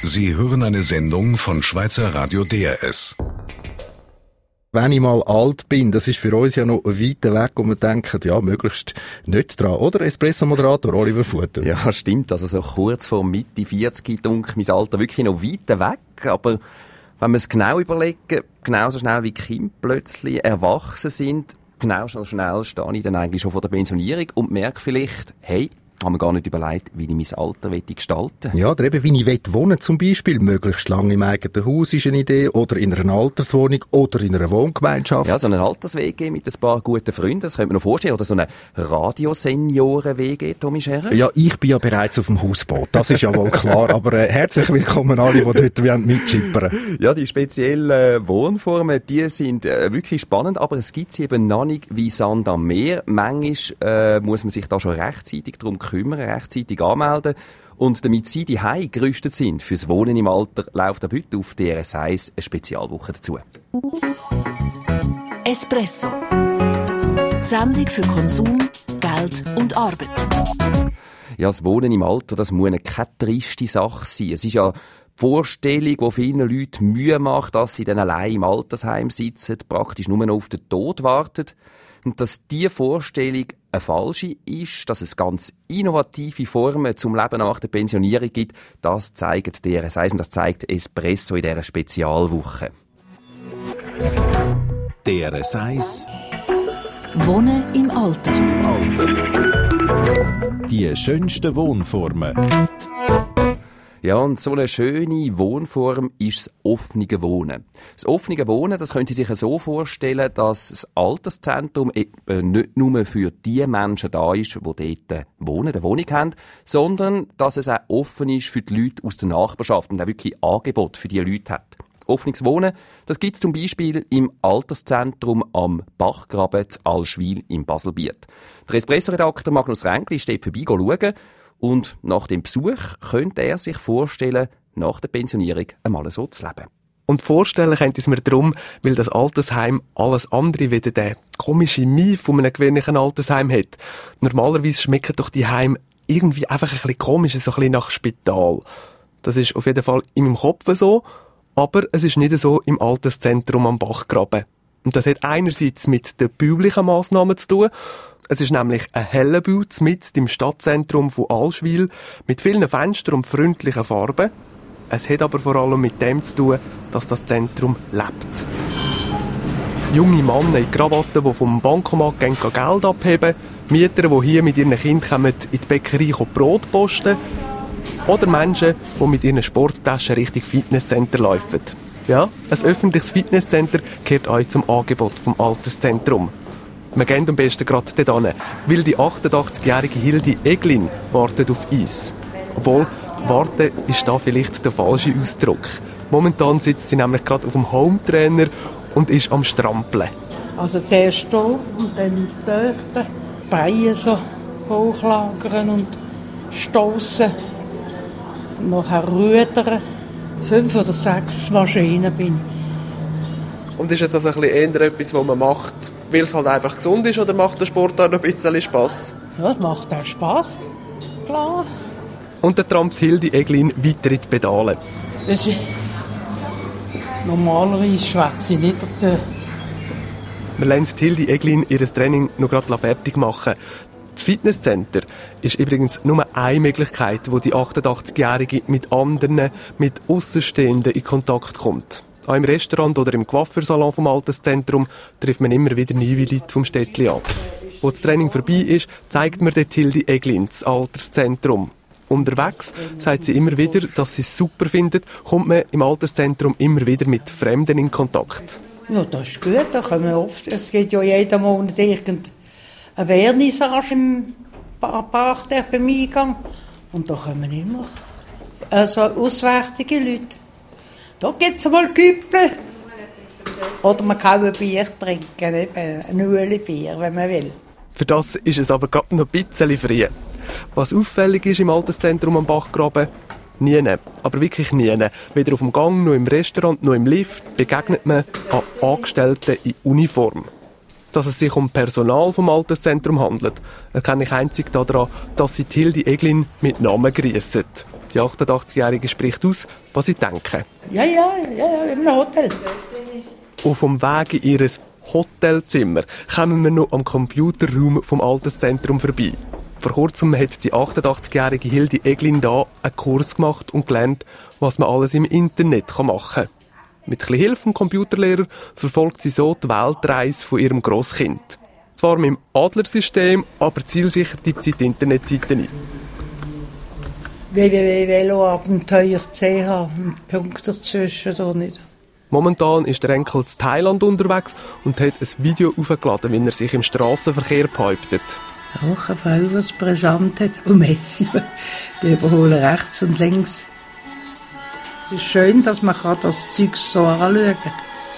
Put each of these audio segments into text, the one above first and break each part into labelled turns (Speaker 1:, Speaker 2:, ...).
Speaker 1: Sie hören eine Sendung von Schweizer Radio DRS.
Speaker 2: Wenn ich mal alt bin, das ist für uns ja noch weit weg und wir denken, ja, möglichst nicht dran, oder? Espresso-Moderator Oliver Futter.
Speaker 3: Ja, stimmt. Also so kurz vor Mitte 40 dunkel mein Alter wirklich noch weit weg. Aber wenn wir es genau überlegen, genauso schnell wie Kinder plötzlich erwachsen sind, genauso schnell stehe ich dann eigentlich schon vor der Pensionierung und merke vielleicht, hey, haben wir gar nicht überlegt, wie ich mein Alter gestalten will.
Speaker 2: Ja, oder eben, wie ich wohnen zum Beispiel. Möglichst lange im eigenen Haus ist eine Idee. Oder in einer Alterswohnung. Oder in einer Wohngemeinschaft.
Speaker 3: Ja, so eine Alters-WG mit ein paar guten Freunden, das könnte man noch vorstellen. Oder so eine Radiosenioren-WG, Tommy Scherer.
Speaker 2: Ja, ich bin ja bereits auf dem Hausboot. Das ist ja wohl klar. Aber herzlich willkommen alle, die dort mitschippern.
Speaker 3: Ja, die speziellen Wohnformen, die sind wirklich spannend. Aber es gibt sie eben noch nicht wie Sand am Meer. Manchmal muss man sich da schon rechtzeitig darum kümmern, rechtzeitig anmelden. Und damit Sie die Hause gerüstet sind fürs Wohnen im Alter, läuft ab heute auf DRS 1 eine Spezialwoche dazu.
Speaker 4: Espresso. Die Sendung für Konsum, Geld und Arbeit.
Speaker 3: Ja, das Wohnen im Alter, das muss keine triste Sache sein. Es ist ja die Vorstellung, die vielen Leuten Mühe macht, dass sie dann allein im Altersheim sitzen, praktisch nur noch auf den Tod warten. Und dass diese Vorstellung eine falsche ist, dass es ganz innovative Formen zum Leben nach der Pensionierung gibt, das zeigt DRS 1 und das zeigt Espresso in dieser Spezialwoche.
Speaker 1: DRS 1
Speaker 4: Wohnen im Alter.
Speaker 1: Die schönsten Wohnformen.
Speaker 3: Ja, und so eine schöne Wohnform ist das offene Wohnen. Das offene Wohnen, das können Sie sich so vorstellen, dass das Alterszentrum eben nicht nur für die Menschen da ist, die dort wohnen, eine Wohnung haben, sondern dass es auch offen ist für die Leute aus der Nachbarschaft und auch wirklich Angebot für diese Leute hat. Offenes Wohnen, das gibt es zum Beispiel im Alterszentrum am Bachgraben zu Allschwil im Baselbiet. Der Espresso-Redakteur Magnus Ränkli ist dort vorbeischauen. Und nach dem Besuch könnte er sich vorstellen, nach der Pensionierung einmal so zu leben.
Speaker 5: Und vorstellen könnte ich es mir darum, weil das Altersheim alles andere wieder der komische Mie von einem gewöhnlichen Altersheim hat. Normalerweise schmecken doch die Heime irgendwie einfach ein bisschen komisch, so ein bisschen nach Spital. Das ist auf jeden Fall in meinem Kopf so, aber es ist nicht so im Alterszentrum am Bachgraben. Und das hat einerseits mit den baulichen Massnahmen zu tun. Es ist nämlich ein heller Bau mitten im Stadtzentrum von Allschwil mit vielen Fenstern und freundlichen Farben. Es hat aber vor allem mit dem zu tun, dass das Zentrum lebt. Junge Männer in Krawatten, die vom Bankomat Geld abheben, Mieter, die hier mit ihren Kindern kommen, in die Bäckerei Brot posten, oder Menschen, die mit ihren Sporttaschen Richtung Fitnesscenter laufen. Ja, ein öffentliches Fitnesscenter gehört auch zum Angebot vom Alterszentrum. Wir gehen am besten gerade dorthin, weil die 88-jährige Hildi Eglin wartet auf Eis. Obwohl, warten ist da vielleicht der falsche Ausdruck. Momentan sitzt sie nämlich gerade auf dem Hometrainer und ist am Strampeln.
Speaker 6: Also zuerst hier und dann dort die Beine so hochlagern und stossen. Nachher rudern. 5 oder 6 Maschinen bin ich.
Speaker 5: Und ist jetzt das ein bisschen eher etwas, was man macht, weil es halt einfach gesund ist, oder macht der Sport auch noch ein bisschen Spass?
Speaker 6: Ja, das macht auch Spass, klar.
Speaker 5: Und dann trampt Hildi Eglin weiter in die Pedale.
Speaker 6: Normalerweise schwätze ich nicht dazu.
Speaker 5: Wir lassen Hildi Eglin ihr Training noch gerade fertig machen. Das Fitnesscenter ist übrigens nur eine Möglichkeit, wo die 88-Jährige mit anderen, mit Aussenstehenden in Kontakt kommt. Auch im Restaurant oder im Coiffeursalon vom Alterszentrum trifft man immer wieder neue Leute vom Städtli an. Wo das Training vorbei ist, zeigt mir dort Hildi Eglin das Alterszentrum. Unterwegs sagt sie immer wieder, dass sie es super findet, kommt man im Alterszentrum immer wieder mit Fremden in Kontakt.
Speaker 6: Ja, das ist gut, da kommen wir oft. Es gibt ja jeden Monat irgendeine Vernissage im Park beim Eingang. Und da kommen immer auswärtige Leute. Da gibt es mal Küppel. Oder man kann ein Bier trinken, eben ein Ueli-Bier, wenn man will.
Speaker 5: Für das ist es aber gerade noch ein bisschen früh. Was auffällig ist im Alterszentrum am Bachgraben, nie, aber wirklich nie, weder auf dem Gang, noch im Restaurant, noch im Lift, begegnet man an Angestellten in Uniform. Dass es sich um Personal vom Alterszentrum handelt, erkenne ich einzig daran, dass sie Hildi Eglin mit Namen grüssen. Die 88-Jährige spricht aus, was sie denken.
Speaker 6: Ja, im Hotel.
Speaker 5: Auf dem Weg in ihr Hotelzimmer kommen wir noch am Computerraum vom Alterszentrum vorbei. Vor kurzem hat die 88-jährige Hildi Eglin da einen Kurs gemacht und gelernt, was man alles im Internet machen kann. Mit ein bisschen Hilfe vom Computerlehrer verfolgt sie so die Weltreise von ihrem Grosskind. Zwar mit dem Adlersystem, aber zielsicher tippt sie die Internetseite ein.
Speaker 6: www.veloabenteuer.ch, Punkt dazwischen oder nicht.
Speaker 5: Momentan ist der Enkel in Thailand unterwegs und hat ein Video aufgeladen, wie er sich im Strassenverkehr behauptet.
Speaker 6: Auch eine Frau, die es brisant hat. Und Messi, die überholen rechts und links. Es ist schön, dass man das Zeug so anschauen kann.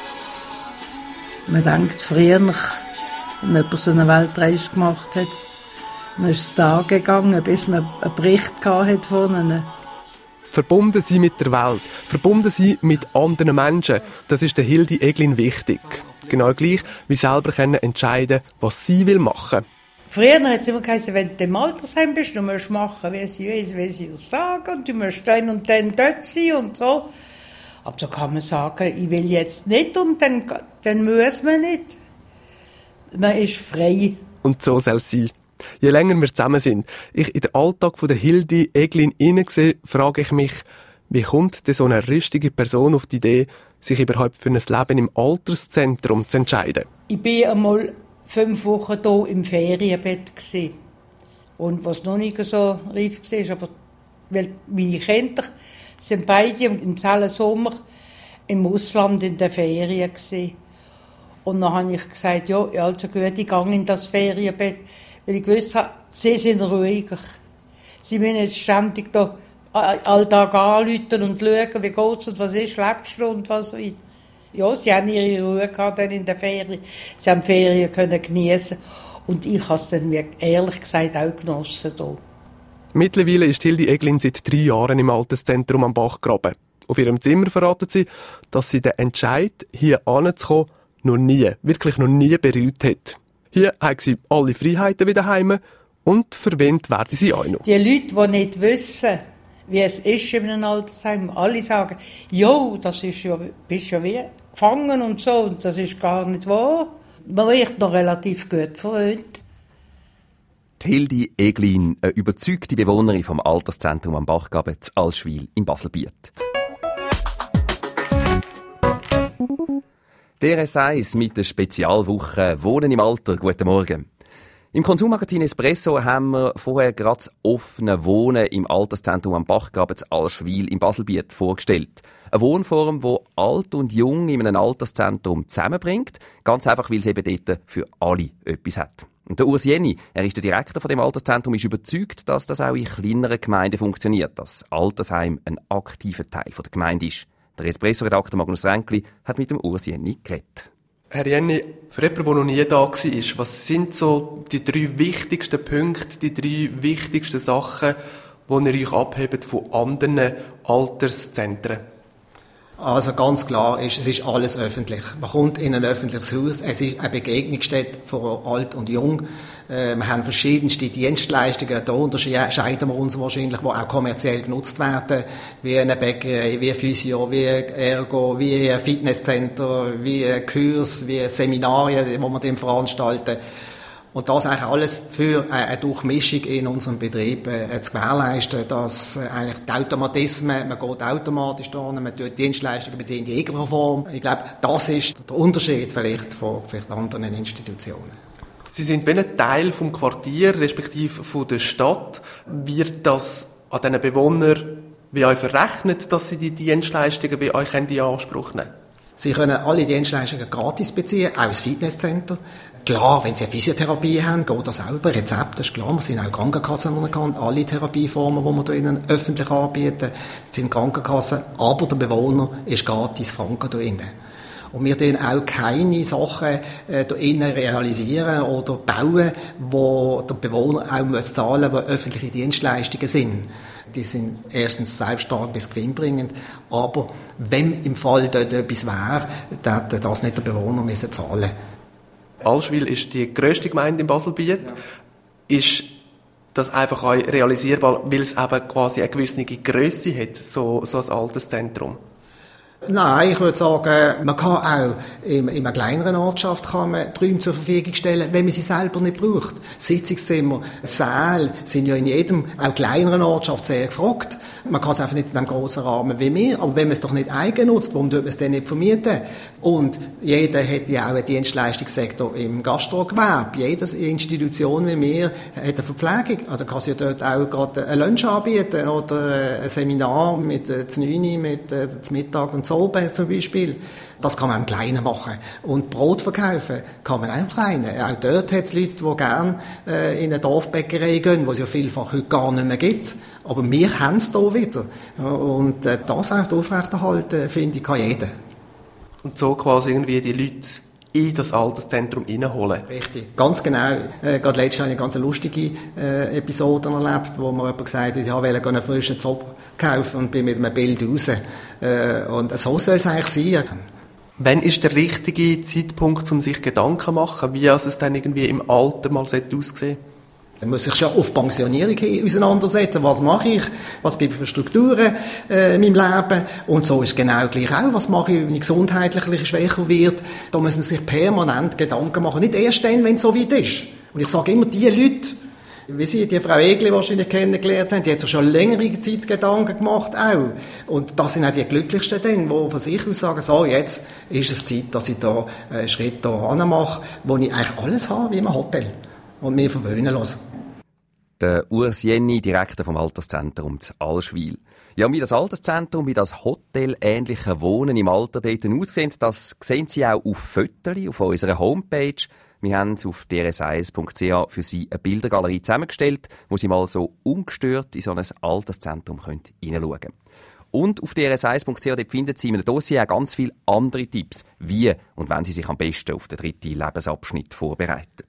Speaker 6: Man denkt früher, wenn jemand so eine Weltreise gemacht hat, dann ist es Tage gegangen, bis man einen Bericht hatte von ihnen.
Speaker 5: Verbunden sein mit der Welt, verbunden sein mit anderen Menschen, das ist der Hildi Eglin wichtig. Genau gleich wie selber entscheiden, was sie machen will.
Speaker 6: Früher hat es immer geheißen, wenn du im Altersheim bist, du musst machen, wie sie das sagen, und du musst dann und dann dort sein und so. Aber da kann man sagen, ich will jetzt nicht und dann muss man nicht. Man ist frei.
Speaker 5: Und so soll es sein. Je länger wir zusammen sind, ich in den Alltag von der Hildi Eglin hineinsehe, frage ich mich, wie kommt denn so eine rüstige Person auf die Idee, sich überhaupt für ein Leben im Alterszentrum zu entscheiden?
Speaker 6: Ich war einmal 5 Wochen hier im Ferienbett gewesen. Und was noch nicht so reif war, aber weil meine Kinder sind beide im Sommer im Ausland in der Ferien gewesen. Und dann habe ich gesagt, ja, also gut, ich gehe in das Ferienbett, weil ich gewusst habe, sie sind ruhiger. Sie müssen jetzt ständig hier Alltag anrufen und schauen, wie geht's und was ist, lebst du und was so. Ja, sie haben ihre Ruhe gehabt dann in der Ferien. Sie haben die Ferien können geniessen. Und ich habe es dann, ehrlich gesagt, auch genossen hier.
Speaker 5: Mittlerweile ist Hildi Eglin seit 3 Jahren im Alterszentrum am Bachgraben. Auf ihrem Zimmer verratet sie, dass sie den Entscheid, hier hinzukommen, wirklich noch nie bereut hat. Hier hat sie alle Freiheiten wieder heim und verwendet werden sie auch noch.
Speaker 6: Die Leute, die nicht wissen, wie es ist in einem Altersheim, alle sagen, jo, das ist ja, bist ja wie gefangen und so, und das ist gar nicht wahr. Man wird noch relativ gut verwöhnt.
Speaker 3: Hildi Eglin, eine überzeugte Bewohnerin vom Alterszentrum am Bachgraben zu Allschwil im Baselbiet. Der S1 mit der Spezialwoche «Wohnen im Alter». Guten Morgen. Im Konsummagazin Espresso haben wir vorher gerade das offene Wohnen im Alterszentrum am Bachgraben zu Allschwil im Baselbiet vorgestellt. Eine Wohnform, die alt und jung in einem Alterszentrum zusammenbringt. Ganz einfach, weil es eben dort für alle etwas hat. Und der Urs Jenny, er ist der Direktor von dem Alterszentrum, ist überzeugt, dass das auch in kleineren Gemeinden funktioniert, dass das Altersheim ein aktiver Teil der Gemeinde ist. Der Espresso-Redakteur Magnus Ränkli hat mit dem Urs Jenny geredet.
Speaker 5: Herr Jenny, für jemanden, der noch nie da war, was sind so die 3 wichtigsten Punkte, die 3 wichtigsten Sachen, die ihr euch abhebt von anderen Alterszentren?
Speaker 7: Also ganz klar ist, es ist alles öffentlich. Man kommt in ein öffentliches Haus, es ist eine Begegnungsstätte für alt und jung. Wir haben verschiedenste Dienstleistungen, da unterscheiden wir uns wahrscheinlich, die auch kommerziell genutzt werden, wie eine Bäckerei, wie Physio, wie Ergo, wie Fitnesscenter, wie Kurs, wie Seminarien, die wir dann veranstalten. Und das eigentlich alles für eine Durchmischung in unserem Betrieb zu gewährleisten, dass eigentlich die Automatismen, man geht automatisch da, man tut Dienstleistungen beziehen in jeglicher Form. Ich glaube, das ist der Unterschied vielleicht von anderen Institutionen.
Speaker 5: Sie sind wie ein Teil vom Quartier, respektive von der Stadt. Wird das an diesen Bewohnern wie euch verrechnet, dass sie die Dienstleistungen bei euch in Anspruch nehmen?
Speaker 7: Sie können alle Dienstleistungen gratis beziehen, auch das Fitnesscenter. Klar, wenn Sie eine Physiotherapie haben, geht das auch über Rezept, das ist klar. Wir sind auch Krankenkassen anerkannt. Alle Therapieformen, die wir da Ihnen öffentlich anbieten, sind Krankenkassen. Aber der Bewohner ist gratis Franken da innen. Und wir dann auch keine Sachen da innen realisieren oder bauen, wo der Bewohner auch zahlen muss, die öffentliche Dienstleistungen sind. Die sind erstens selbststark bis gewinnbringend, aber wenn im Fall dort etwas wäre, dann das nicht der Bewohner müssen zahlen.
Speaker 5: Allschwil ist die grösste Gemeinde in Baselbiet. Ja. Ist das einfach auch realisierbar, weil es eben quasi eine gewisse Grösse hat, so ein Alterszentrum?
Speaker 7: Nein, ich würde sagen, man kann auch in einer kleineren Ortschaft kann man Räume zur Verfügung stellen, wenn man sie selber nicht braucht. Sitzungszimmer, Säle sind ja in jedem, auch kleineren Ortschaft sehr gefragt. Man kann es einfach nicht in einem grossen Rahmen wie wir, aber wenn man es doch nicht eigennutzt, warum tut man es denn nicht vermieten? Und jeder hat ja auch einen Dienstleistungssektor im Gastrogewerbe. Jede Institution wie wir hat eine Verpflegung. Also kann sie ja dort auch gerade ein Lunch anbieten oder ein Seminar mit Znüni, mit zum Mittag und oben zum Beispiel. Das kann man im Kleinen machen. Und Brot verkaufen kann man auch im Kleinen. Auch dort hat es Leute, die gerne in eine Dorfbäckerei gehen, die es ja vielfach heute gar nicht mehr gibt. Aber wir haben es hier wieder. Und das auch aufrechterhalten, finde ich, kann jeder.
Speaker 5: Und so quasi irgendwie die Leute in das Alterszentrum reinholen.
Speaker 7: Richtig, ganz genau. Gerade letztes Jahr habe ich eine ganz lustige Episode erlebt, wo mir jemand gesagt hat, ich wollte einen frischen Zopf kaufen und bin mit einem Bild raus. Und so soll es eigentlich sein.
Speaker 5: Wann ist der richtige Zeitpunkt, um sich Gedanken zu machen, wie es dann irgendwie im Alter mal aussehen sollte?
Speaker 7: Man muss sich schon auf Pensionierung auseinandersetzen. Was mache ich? Was gibt es für Strukturen in meinem Leben? Und so ist genau gleich auch. Was mache ich, wenn ich gesundheitlich ein bisschen schwächer wird? Da muss man sich permanent Gedanken machen. Nicht erst dann, wenn es so weit ist. Und ich sage immer, die Leute, wie Sie die Frau Egli wahrscheinlich kennengelernt haben, die hat sich schon längere Zeit Gedanken gemacht auch. Und das sind auch die Glücklichsten dann, die von sich aus sagen, so, jetzt ist es Zeit, dass ich da einen Schritt da mache, wo ich eigentlich alles habe, wie im Hotel. Und mich verwöhnen lasse.
Speaker 3: Der Urs Jenny, Direktor vom Alterszentrum zu Allschwil. Ja, und wie das Alterszentrum, wie das hotelähnliche Wohnen im Alter dort aussieht, das sehen Sie auch auf Fotos auf unserer Homepage. Wir haben auf drs1.ch für Sie eine Bildergalerie zusammengestellt, wo Sie mal so ungestört in so ein Alterszentrum hineinschauen können. Und auf drs1.ch dort finden Sie in einem Dossier auch ganz viele andere Tipps, wie und wenn Sie sich am besten auf den dritten Lebensabschnitt vorbereiten.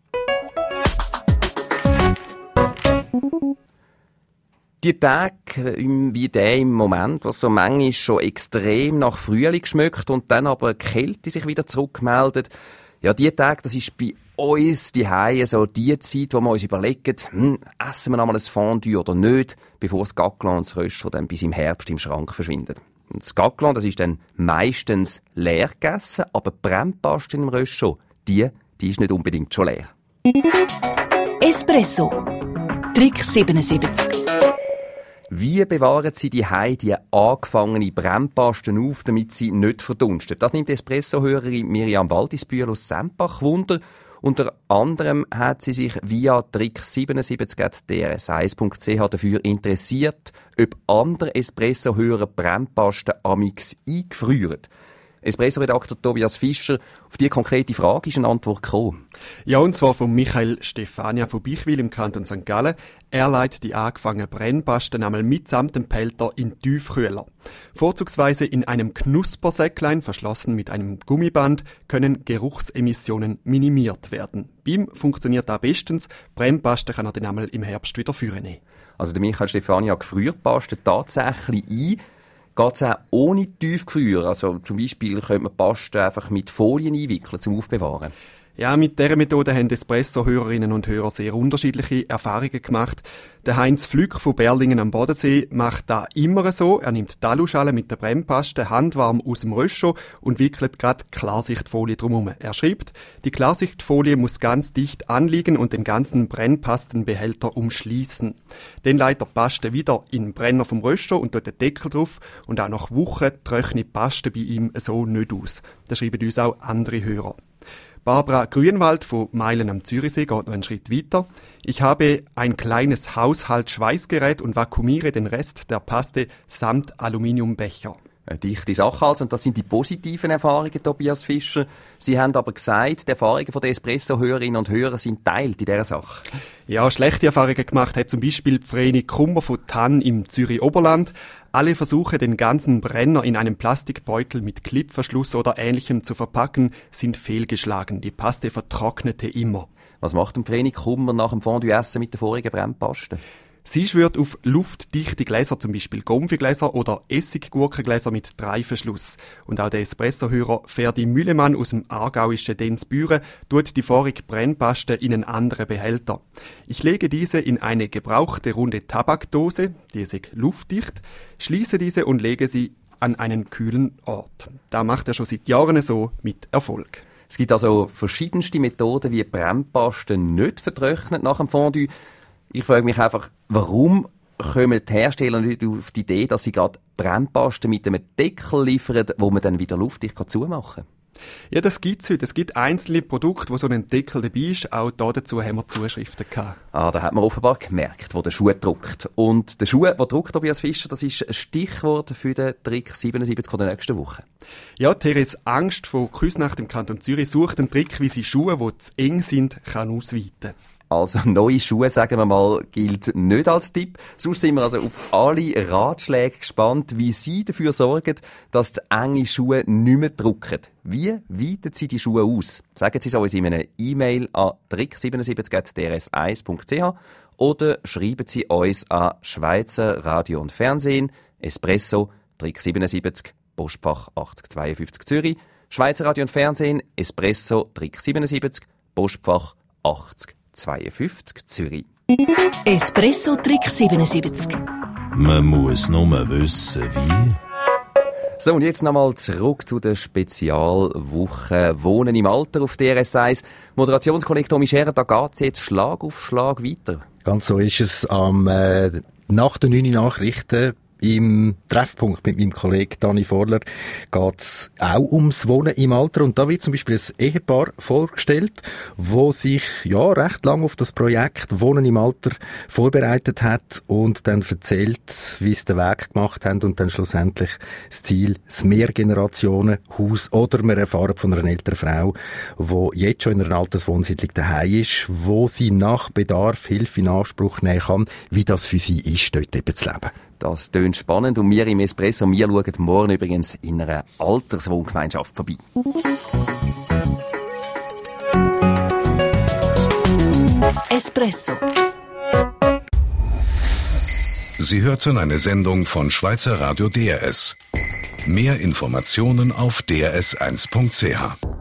Speaker 3: Die Tage wie der im Moment, was so manchmal schon extrem nach Frühling schmeckt und dann aber die Kälte sich wieder zurückmeldet, ja, die Tage, das ist bei uns die Heime so die Zeit, wo wir uns überlegen, essen wir einmal ein Fondue oder nicht, bevor das Gaggelon und das Röschel dann bis im Herbst im Schrank verschwindet. Und das Gaggelon, das ist dann meistens leer gegessen, aber die Brennpaste im Röschel, die ist nicht unbedingt schon leer.
Speaker 4: Espresso. Trick 77.
Speaker 3: Wie bewahren Sie die angefangene Brennpaste auf, damit sie nicht verdunstet? Das nimmt Espresso-Hörerin Miriam Waldisbühl aus Sempach Wunder. Unter anderem hat sie sich via Trick 77@drs1.ch dafür interessiert, ob andere Espresso-Hörer Brennpasten amix eingefrieren. Espresso-Redakteur Tobias Fischer, auf diese konkrete Frage ist eine Antwort gekommen.
Speaker 8: Ja, und zwar von Michael Stefania von Bichwil im Kanton St. Gallen. Er leitet die angefangenen Brennpasten einmal mitsamt dem Pelter in Tiefkühler. Vorzugsweise in einem Knuspersäcklein, verschlossen mit einem Gummiband, können Geruchsemissionen minimiert werden. Beim funktioniert das bestens. Brennpasten kann er dann einmal im Herbst wieder führen.
Speaker 3: Also der Michael Stefania gefriert Pasten tatsächlich ein. Geht es auch ohne Tiefkühler? Also zum Beispiel könnte man Pasten einfach mit Folien einwickeln zum Aufbewahren.
Speaker 8: Ja, mit dieser Methode haben Espresso-Hörerinnen und Hörer sehr unterschiedliche Erfahrungen gemacht. Der Heinz Flück von Berlingen am Bodensee macht da immer so. Er nimmt die Aluschale mit der Brennpaste handwarm aus dem Röschel und wickelt gerade Klarsichtfolie drumherum. Er schreibt, die Klarsichtfolie muss ganz dicht anliegen und den ganzen Brennpastenbehälter umschließen. Dann leitet er die Paste wieder in den Brenner vom Röschel und tut den Deckel drauf und auch nach Wochen trocknet die Paste bei ihm so nicht aus. Das schreiben uns auch andere Hörer. Barbara Grünwald von Meilen am Zürichsee geht noch einen Schritt weiter. Ich habe ein kleines Haushaltsschweißgerät und vakuumiere den Rest der Paste samt Aluminiumbecher.
Speaker 3: Eine dichte Sache also, und das sind die positiven Erfahrungen, Tobias Fischer. Sie haben aber gesagt, die Erfahrungen der Espresso-Hörerinnen und Hörer sind teilt in dieser Sache.
Speaker 8: Ja, schlechte Erfahrungen gemacht hat zum Beispiel Vreni Kummer von Tann im Zürich-Oberland. Alle Versuche, den ganzen Brenner in einem Plastikbeutel mit Klippverschluss oder Ähnlichem zu verpacken, sind fehlgeschlagen. Die Paste vertrocknete immer.
Speaker 3: Was macht Vreni Kummer nach dem Fondue-Essen mit der vorigen Brennpaste?
Speaker 8: Sie schwört auf luftdichte Gläser, zum Beispiel Gomfigläser oder Essiggurkengläser mit Dreiverschluss. Und auch der Espresso-Hörer Ferdi Müllemann aus dem aargauischen Densbüren tut die vorige Brennpaste in einen anderen Behälter. Ich lege diese in eine gebrauchte runde Tabakdose, die ist luftdicht, schließe diese und lege sie an einen kühlen Ort. Da macht er schon seit Jahren so mit Erfolg.
Speaker 3: Es gibt also verschiedenste Methoden, wie Brennpaste nicht vertrocknet nach dem Fondue. Ich frage mich einfach, warum kommen die Hersteller nicht auf die Idee, dass sie gerade Brennpaste mit einem Deckel liefern, wo man dann wieder luftdicht zumachen kann?
Speaker 8: Ja, das gibt's heute. Es gibt einzelne Produkte, wo so ein Deckel dabei ist. Auch dazu haben wir Zuschriften gehabt.
Speaker 3: Da hat man offenbar gemerkt, wo der Schuh druckt. Und der Schuh, der druckt, Tobias Fischer, das ist ein Stichwort für den Trick 77 der nächsten Woche.
Speaker 8: Ja, Therese Angst von Küsnacht im Kanton Zürich sucht einen Trick, wie sie Schuhe, die zu eng sind, kann ausweiten.
Speaker 3: Also neue Schuhe, sagen wir mal, gilt nicht als Tipp. Sonst sind wir also auf alle Ratschläge gespannt, wie Sie dafür sorgen, dass die enge Schuhe nicht mehr drucken. Wie weiten Sie die Schuhe aus? Sagen Sie es uns in einer E-Mail an trick77@drs1.ch oder schreiben Sie uns an Schweizer Radio und Fernsehen, Espresso, Trick 77, Postfach 8052 Zürich, Schweizer Radio und Fernsehen, Espresso, Trick 77, Postfach 8052 Zürich.
Speaker 4: Espresso Trick 77.
Speaker 9: Man muss nur wissen, wie.
Speaker 3: So, und jetzt nochmal zurück zu der Spezialwoche Wohnen im Alter auf DRS1. Moderationskollege Tommy Scherer, da geht's jetzt Schlag auf Schlag weiter.
Speaker 2: Ganz so ist es nach den 9 Nachrichten. Im Treffpunkt mit meinem Kollegen Dani Vorler geht's auch ums Wohnen im Alter. Und da wird zum Beispiel ein Ehepaar vorgestellt, wo sich recht lang auf das Projekt Wohnen im Alter vorbereitet hat und dann erzählt, wie sie den Weg gemacht haben und dann schlussendlich das Ziel, das Mehrgenerationenhaus. Oder wir erfahren von einer älteren Frau, die jetzt schon in einer Alterswohnsiedlung daheim ist, wo sie nach Bedarf Hilfe in Anspruch nehmen kann, wie das für sie ist, dort eben zu leben.
Speaker 3: Das tönt spannend und wir im Espresso, wir schauen morgen übrigens in einer Alterswohngemeinschaft vorbei.
Speaker 4: Espresso.
Speaker 1: Sie hörten eine Sendung von Schweizer Radio DRS. Mehr Informationen auf drs1.ch.